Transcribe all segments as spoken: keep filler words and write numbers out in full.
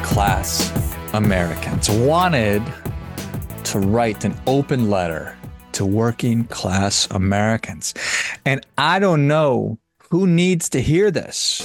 class Americans wanted to write an open letter to working class Americans. And I don't know who needs to hear this,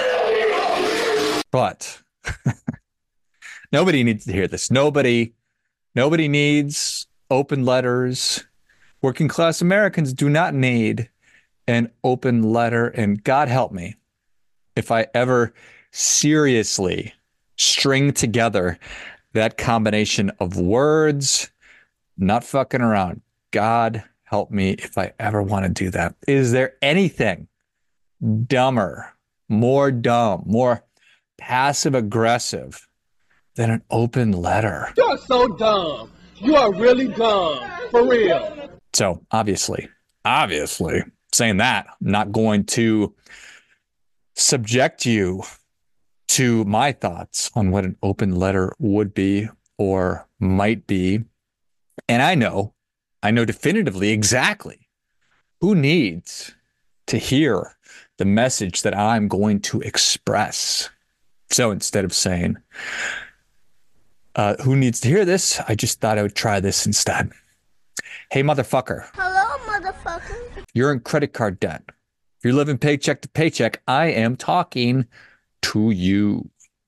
but nobody needs to hear this. Nobody, nobody needs open letters. Working class Americans do not need an open letter. And God help me if I ever seriously string together that combination of words, not fucking around. God help me if I ever want to do that. Is there anything dumber, more dumb, more passive aggressive than an open letter? You're so dumb. You are really dumb. For real. So obviously, obviously, saying that, I'm not going to subject you to my thoughts on what an open letter would be or might be. And I know, I know definitively exactly who needs to hear the message that I'm going to express. So instead of saying, uh, who needs to hear this? I just thought I would try this instead. Hey, motherfucker. Hello, motherfucker. You're in credit card debt. If you're living paycheck to paycheck, I am talking to you.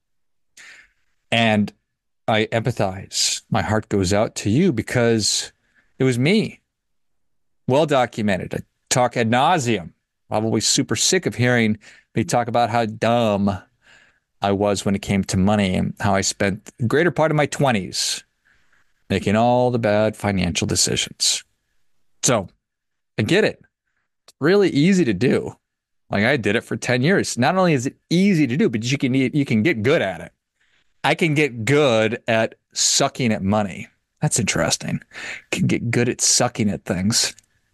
And I empathize. My heart goes out to you because it was me. Well documented. I talk ad nauseum. Probably super sick of hearing me talk about how dumb I was when it came to money and how I spent the greater part of my twenties making all the bad financial decisions. So I get it. It's really easy to do. Like I did it for ten years. Not only is it easy to do, but you can you can get good at it. I can get good at sucking at money. That's interesting. Can get good at sucking at things.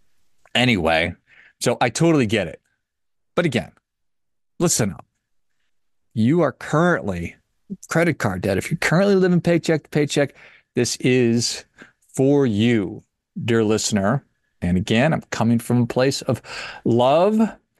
Anyway, so I totally get it. But again, listen up. You are currently credit card debt. If you're currently living paycheck to paycheck, this is for you, dear listener. And again, I'm coming from a place of love.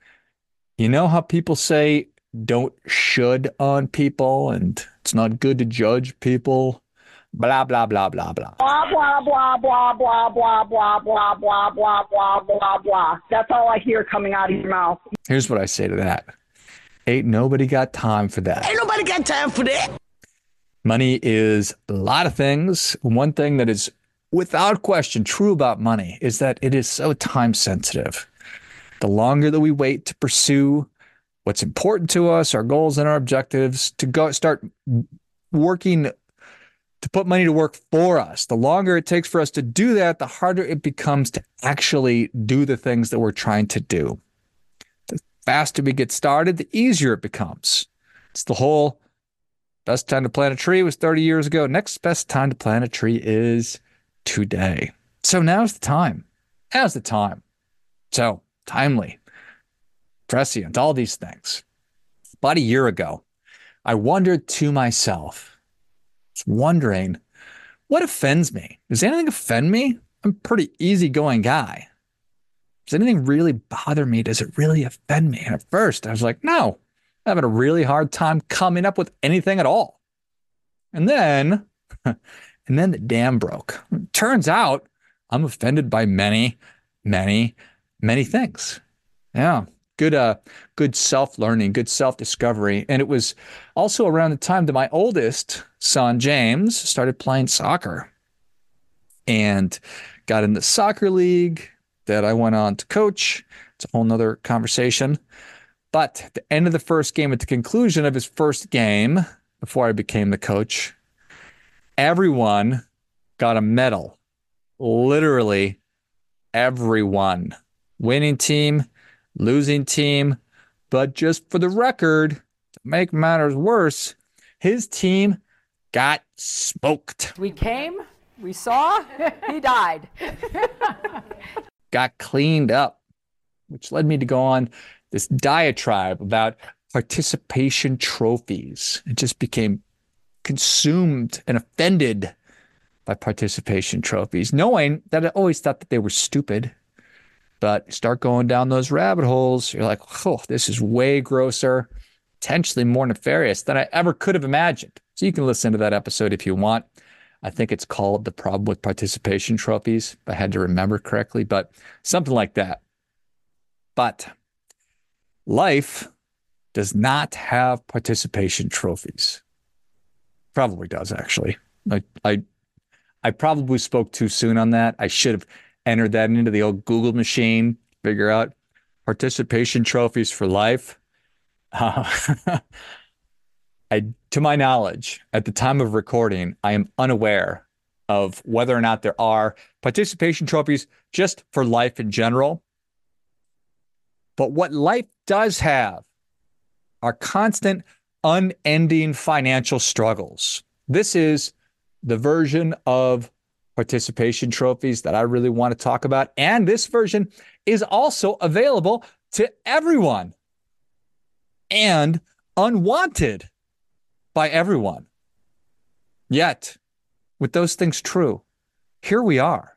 You know how people say don't should on people and it's not good to judge people? Blah, blah, blah, blah, blah. Blah, blah, blah, blah, blah, blah, blah, blah, blah, blah, blah, blah, blah. That's all I hear coming out of your mouth. Here's what I say to that. Ain't nobody got time for that. Ain't nobody got time for that. Money is a lot of things. One thing that is without question true about money is that it is so time sensitive. The longer that we wait to pursue what's important to us, our goals and our objectives, to go start working to put money to work for us, the longer it takes for us to do that, the harder it becomes to actually do the things that we're trying to do. The faster we get started, the easier it becomes. It's the whole best time to plant a tree was thirty years ago. Next best time to plant a tree is today. So now's the time. Now's the time. So timely, prescient, all these things. About a year ago, I wondered to myself, I was wondering, what offends me? Does anything offend me? I'm a pretty easygoing guy. Does anything really bother me? Does it really offend me? And at first, I was like, no, I'm having a really hard time coming up with anything at all. And then, and then the dam broke. It turns out I'm offended by many, many, many things. Yeah. Good, uh, good self-learning, good self-discovery. And it was also around the time that my oldest son, James, started playing soccer and got in the soccer league that I went on to coach. It's a whole nother conversation. But at the end of the first game, at the conclusion of his first game, before I became the coach, everyone got a medal. Literally everyone. Winning team, losing team. But just for the record, to make matters worse, his team got smoked. We came, we saw, he died. Got cleaned up, which led me to go on this diatribe about participation trophies. It just became consumed and offended by participation trophies, knowing that I always thought that they were stupid. But start going down those rabbit holes, you're like, oh, this is way grosser. potentially more nefarious than I ever could have imagined. So you can listen to that episode if you want. I think it's called The Problem with Participation Trophies, if I had to remember correctly, but something like that. But life does not have participation trophies. Probably does, actually. I, I, I probably spoke too soon on that. I should have entered that into the old Google machine, figure out participation trophies for life. Uh, I, to my knowledge, at the time of recording, I am unaware of whether or not there are participation trophies just for life in general. But what life does have are constant, unending financial struggles. This is the version of participation trophies that I really want to talk about. And this version is also available to everyone and unwanted by everyone. Yet, with those things true, here we are.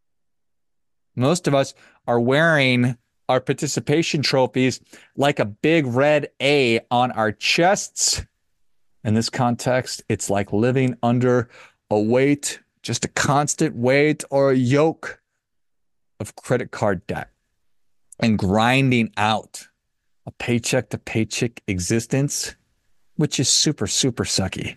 Most of us are wearing our participation trophies like a big red A on our chests. In this context, it's like living under a weight, just a constant weight or a yoke of credit card debt and grinding out a paycheck to paycheck existence, which is super, super sucky.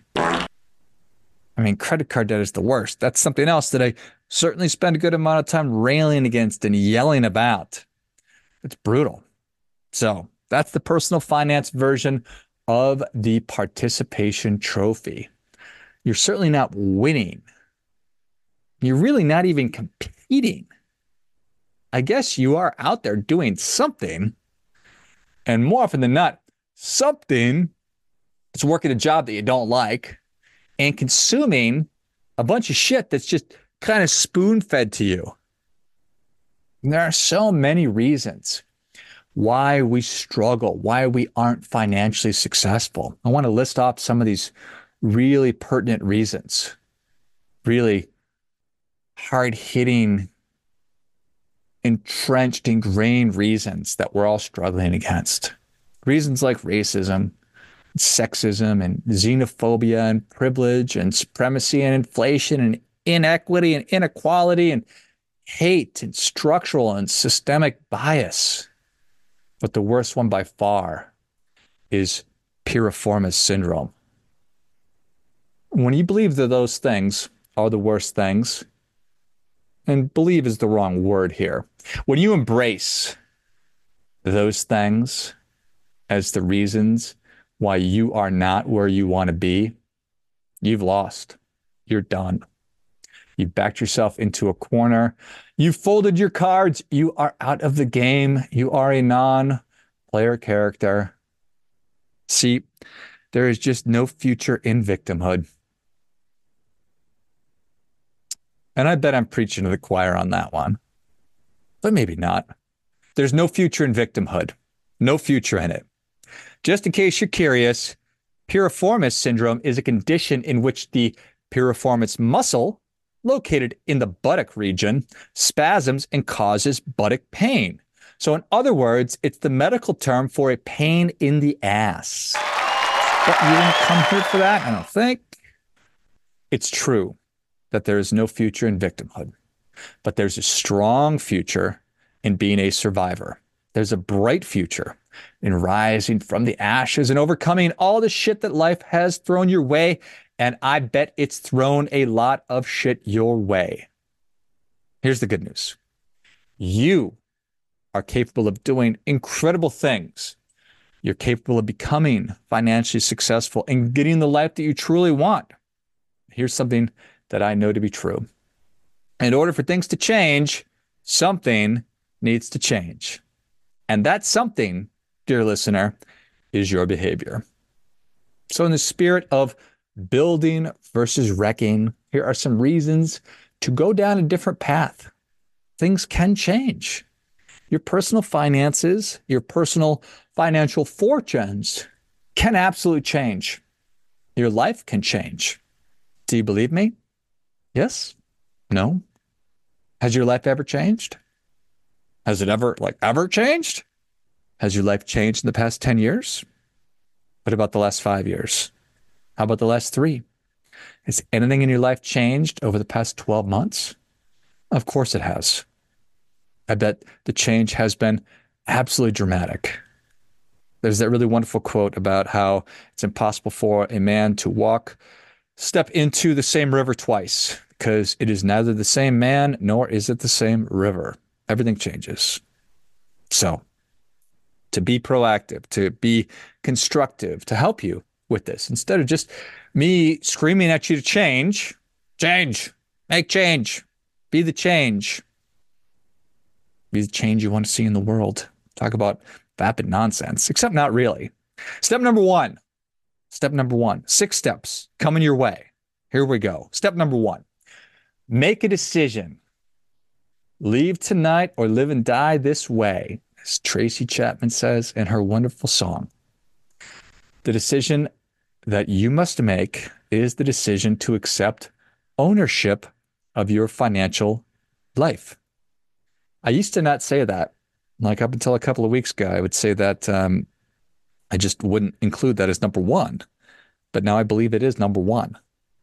I mean, credit card debt is the worst. That's something else that I certainly spend a good amount of time railing against and yelling about. It's brutal. So that's the personal finance version of the participation trophy. You're certainly not winning. You're really not even competing. I guess you are out there doing something, and more often than not, something is working a job that you don't like and consuming a bunch of shit that's just kind of spoon-fed to you. And there are so many reasons why we struggle, why we aren't financially successful. I want to list off some of these really pertinent reasons, really hard-hitting, entrenched, ingrained reasons that we're all struggling against. Reasons like racism, sexism, and xenophobia, and privilege, and supremacy, and inflation, and inequity, and inequality, and hate, and structural and systemic bias. But the worst one by far is piriformis syndrome. When you believe that those things are the worst things, and believe is the wrong word here, when you embrace those things as the reasons why you are not where you want to be, you've lost. You're done. You backed yourself into a corner. You folded your cards. You are out of the game. You are a non-player character. See, there is just no future in victimhood. And I bet I'm preaching to the choir on that one. But maybe not. There's no future in victimhood. No future in it. Just in case you're curious, piriformis syndrome is a condition in which the piriformis muscle, located in the buttock region, spasms and causes buttock pain. So in other words, it's the medical term for a pain in the ass. But you didn't come here for that, I don't think. It's true that there is no future in victimhood, but there's a strong future in being a survivor. There's a bright future in rising from the ashes and overcoming all the shit that life has thrown your way. And I bet it's thrown a lot of shit your way. Here's the good news. You are capable of doing incredible things. You're capable of becoming financially successful and getting the life that you truly want. Here's something that I know to be true. In order for things to change, something needs to change. And that something, dear listener, is your behavior. So in the spirit of building versus wrecking, here are some reasons to go down a different path. Things can change. Your personal finances, your personal financial fortunes can absolutely change. Your life can change. Do you believe me? Yes? No? Has your life ever changed? Has it ever, like, ever changed? Has your life changed in the past ten years? What about the last five years? How about the last three? Has anything in your life changed over the past twelve months? Of course it has. I bet the change has been absolutely dramatic. There's that really wonderful quote about how it's impossible for a man to walk, step into the same river twice, because it is neither the same man nor is it the same river. Everything changes. So, to be proactive, to be constructive, to help you with this, instead of just me screaming at you to change, change, make change, be the change, be the change you want to see in the world. Talk about vapid nonsense, except not really. Step number one, step number one, six steps coming your way. Here we go. Step number one, make a decision. Leave tonight or live and die this way, as Tracy Chapman says in her wonderful song. The decision that you must make is the decision to accept ownership of your financial life. I used to not say that. Like up until a couple of weeks ago, I would say that um, I just wouldn't include that as number one. But now I believe it is number one.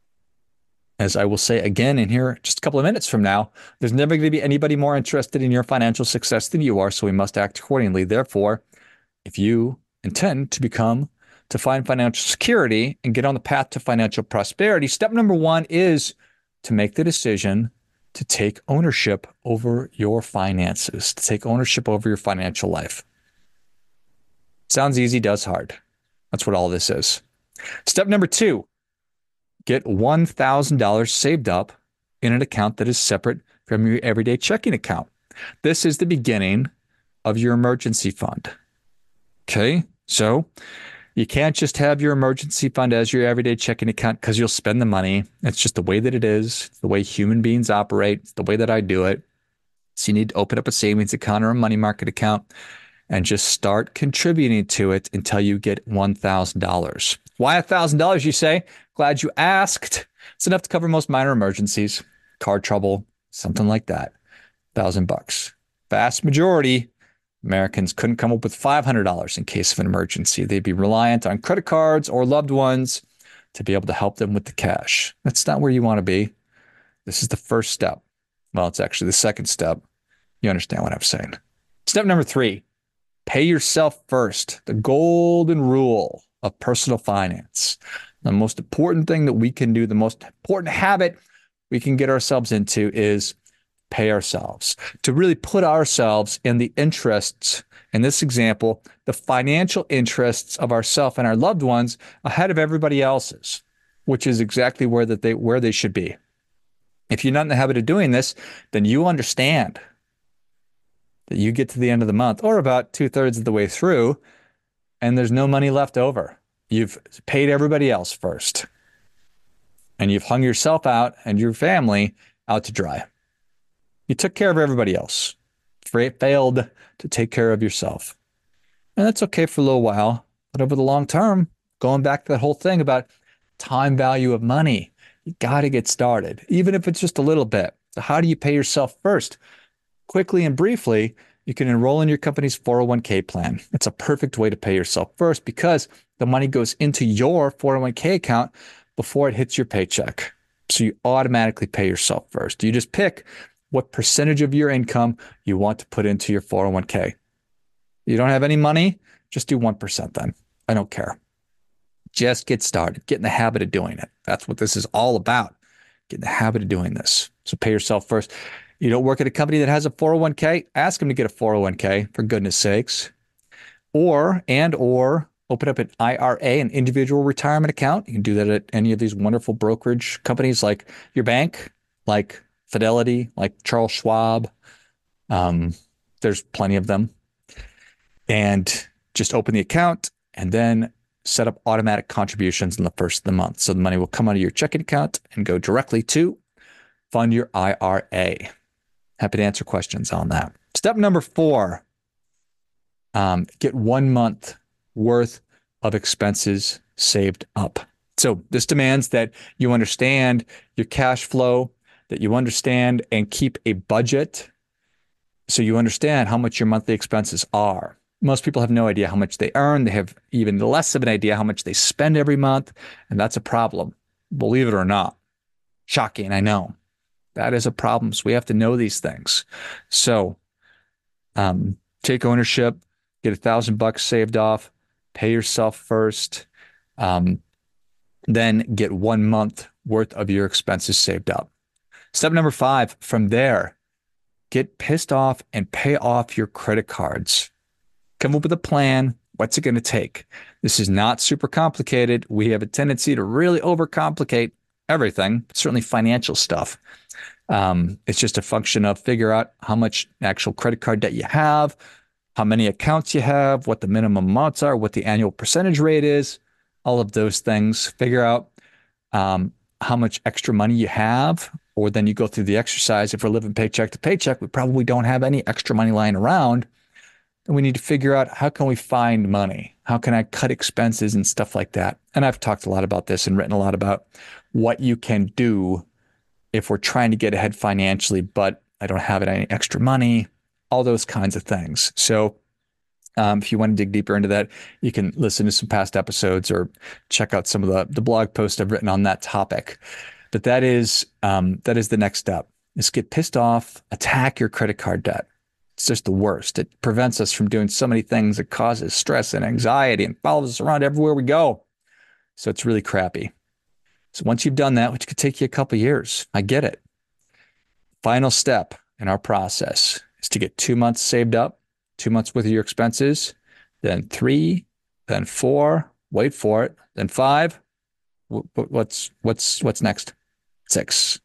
As I will say again in here just a couple of minutes from now, there's never going to be anybody more interested in your financial success than you are, so we must act accordingly. Therefore, if you intend to become, to find financial security and get on the path to financial prosperity, step number one is to make the decision to take ownership over your finances, to take ownership over your financial life. Sounds easy, does hard. That's what all this is. Step number two, get one thousand dollars saved up in an account that is separate from your everyday checking account. This is the beginning of your emergency fund. Okay, so you can't just have your emergency fund as your everyday checking account because you'll spend the money. It's just the way that it is. It's the way human beings operate. It's the way that I do it. So you need to open up a savings account or a money market account and just start contributing to it until you get one thousand dollars. Why one thousand dollars, you say? Glad you asked. It's enough to cover most minor emergencies, car trouble, something like that. Thousand bucks. Vast majority Americans couldn't come up with five hundred dollars in case of an emergency. They'd be reliant on credit cards or loved ones to be able to help them with the cash. That's not where you want to be. This is the first step. Well, it's actually the second step. You understand what I'm saying. Step number three, pay yourself first. The golden rule of personal finance. The most important thing that we can do, the most important habit we can get ourselves into is pay ourselves, to really put ourselves in the interests, in this example, the financial interests of ourselves and our loved ones ahead of everybody else's, which is exactly where that they where they should be. If you're not in the habit of doing this, then you understand that you get to the end of the month or about two thirds of the way through and there's no money left over. You've paid everybody else first and you've hung yourself out and your family out to dry. You took care of everybody else, failed to take care of yourself. And that's okay for a little while, but over the long term, going back to that whole thing about time value of money, you got to get started, even if it's just a little bit. So how do you pay yourself first? Quickly and briefly, you can enroll in your company's four oh one k plan. It's a perfect way to pay yourself first because the money goes into your four oh one k account before it hits your paycheck. So you automatically pay yourself first. You just pick what percentage of your income you want to put into your four oh one k. You don't have any money? Just do one percent then. I don't care. Just get started. Get in the habit of doing it. That's what this is all about. Get in the habit of doing this. So pay yourself first. You don't work at a company that has a four oh one k? Ask them to get a four oh one k, for goodness sakes. Or, and or, open up an I R A, an individual retirement account. You can do that at any of these wonderful brokerage companies like your bank, like Fidelity, like Charles Schwab. Um, there's plenty of them. And just open the account and then set up automatic contributions in the first of the month. So the money will come out of your checking account and go directly to fund your I R A. Happy to answer questions on that. Step number four, um, get one month worth of expenses saved up. So this demands that you understand your cash flow, that you understand and keep a budget so you understand how much your monthly expenses are. Most people have no idea how much they earn. They have even less of an idea how much they spend every month. And that's a problem. Believe it or not. Shocking, I know. That is a problem. So we have to know these things. So um, take ownership, get a thousand bucks saved off, pay yourself first, um, then get one month worth of your expenses saved up. Step number five, from there, get pissed off and pay off your credit cards. Come up with a plan. What's it going to take? This is not super complicated. We have a tendency to really overcomplicate everything, certainly financial stuff. Um, it's just a function of figure out how much actual credit card debt you have, how many accounts you have, what the minimum amounts are, what the annual percentage rate is, all of those things. Figure out um, how much extra money you have, or then you go through the exercise. If we're living paycheck to paycheck, we probably don't have any extra money lying around. And we need to figure out, how can we find money? How can I cut expenses and stuff like that? And I've talked a lot about this and written a lot about what you can do if we're trying to get ahead financially, but I don't have any extra money, all those kinds of things. So um, if you want to dig deeper into that, you can listen to some past episodes or check out some of the, the blog posts I've written on that topic. But that is um, that is the next step, is get pissed off, attack your credit card debt. It's just the worst. It prevents us from doing so many things. It causes stress and anxiety and follows us around everywhere we go. So it's really crappy. So once you've done that, which could take you a couple of years, I get it. Final step in our process is to get two months saved up, two months worth of your expenses, then three, then four, wait for it, then five. What's what's what's next? Six.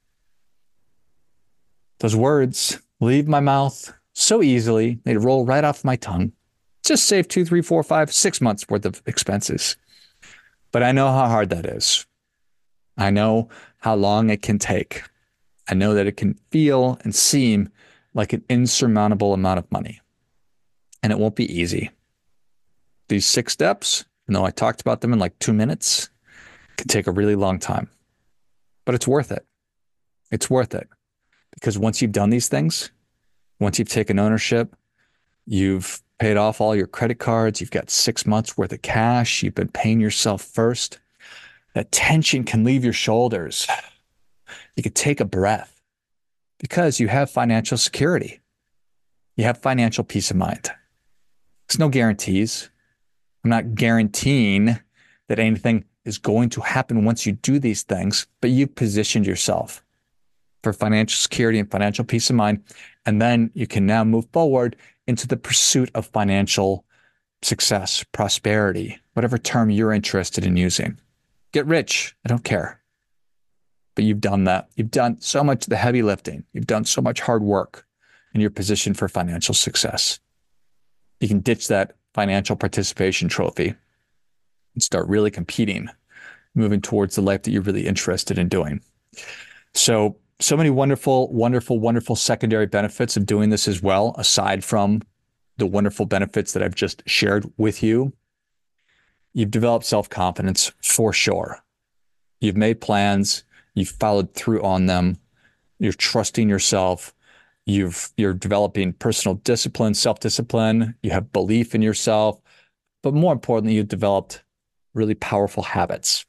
Those words leave my mouth so easily, they'd roll right off my tongue. Just save two, three, four, five, six months worth of expenses. But I know how hard that is. I know how long it can take. I know that it can feel and seem like an insurmountable amount of money. And it won't be easy. These six steps, even though I talked about them in like two minutes, can take a really long time. But it's worth it. It's worth it. Because once you've done these things, once you've taken ownership, you've paid off all your credit cards, you've got six months worth of cash, you've been paying yourself first, that tension can leave your shoulders. You can take a breath because you have financial security. You have financial peace of mind. There's no guarantees. I'm not guaranteeing that anything is going to happen once you do these things, but you've positioned yourself for financial security and financial peace of mind. And then you can now move forward into the pursuit of financial success, prosperity, whatever term you're interested in using. Get rich. I don't care. But you've done that. You've done so much of the heavy lifting. You've done so much hard work, and you're positioned for financial success. You can ditch that financial participation trophy and start really competing, moving towards the life that you're really interested in doing. So, so many wonderful, wonderful, wonderful secondary benefits of doing this as well, aside from the wonderful benefits that I've just shared with you. You've developed self-confidence for sure. You've made plans. You've followed through on them. You're trusting yourself. You've, you're developing personal discipline, self-discipline. You have belief in yourself. But more importantly, you've developed really powerful habits.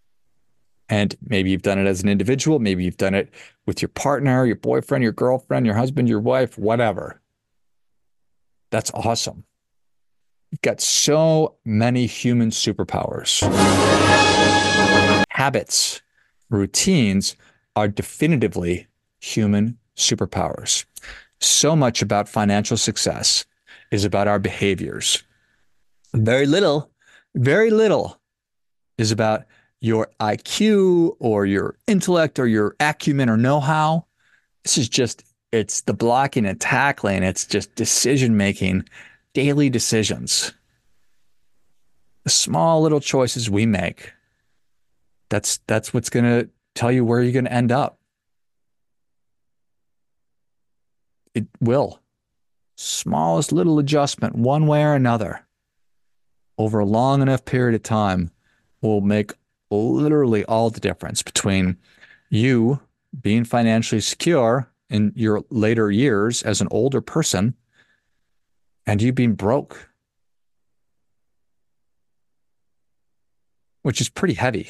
And maybe you've done it as an individual. Maybe you've done it with your partner, your boyfriend, your girlfriend, your husband, your wife, whatever. That's awesome. You've got so many human superpowers. Habits, routines are definitively human superpowers. So much about financial success is about our behaviors. Very little, very little is about your I Q or your intellect or your acumen or know-how. This is just, it's the blocking and tackling. It's just decision-making, daily decisions. The small little choices we make, that's, that's what's going to tell you where you're going to end up. It will. Smallest little adjustment, one way or another, over a long enough period of time will make literally all the difference between you being financially secure in your later years as an older person and you being broke which is pretty heavy.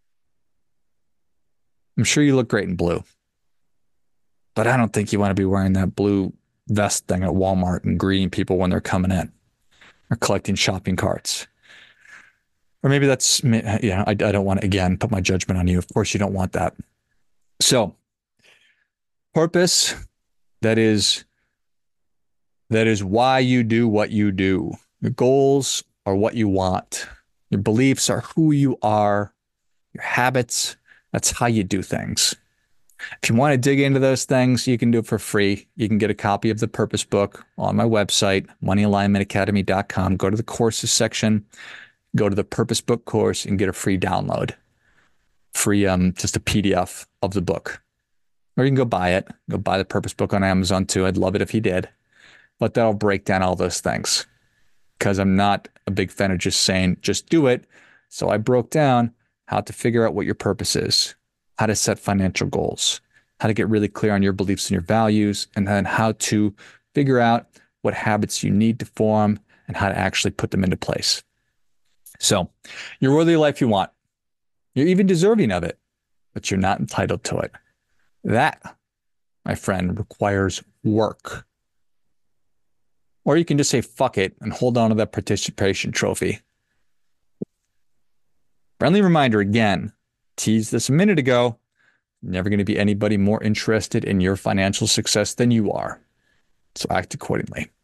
I'm sure you look great in blue, but I don't think you want to be wearing that blue vest thing at Walmart and greeting people when they're coming in or collecting shopping carts. Or maybe that's, yeah, I, I don't want to, again, put my judgment on you. Of course, you don't want that. So purpose, that is, that is why you do what you do. Your goals are what you want. Your beliefs are who you are. Your habits, that's how you do things. If you want to dig into those things, you can do it for free. You can get a copy of the Purpose Book on my website, money alignment academy dot com. Go to the courses section, go to the Purpose Book course and get a free download. Free, um, just a P D F of the book. Or you can go buy it. Go buy the Purpose Book on Amazon too. I'd love it if you did. But that'll break down all those things. Because I'm not a big fan of just saying, just do it. So I broke down how to figure out what your purpose is, how to set financial goals, how to get really clear on your beliefs and your values, and then how to figure out what habits you need to form and how to actually put them into place. So you're worthy of the life you want. You're even deserving of it, but you're not entitled to it. That, my friend, requires work. Or you can just say, fuck it, and hold on to that participation trophy. Friendly reminder again, teased this a minute ago, never going to be anybody more interested in your financial success than you are. So act accordingly.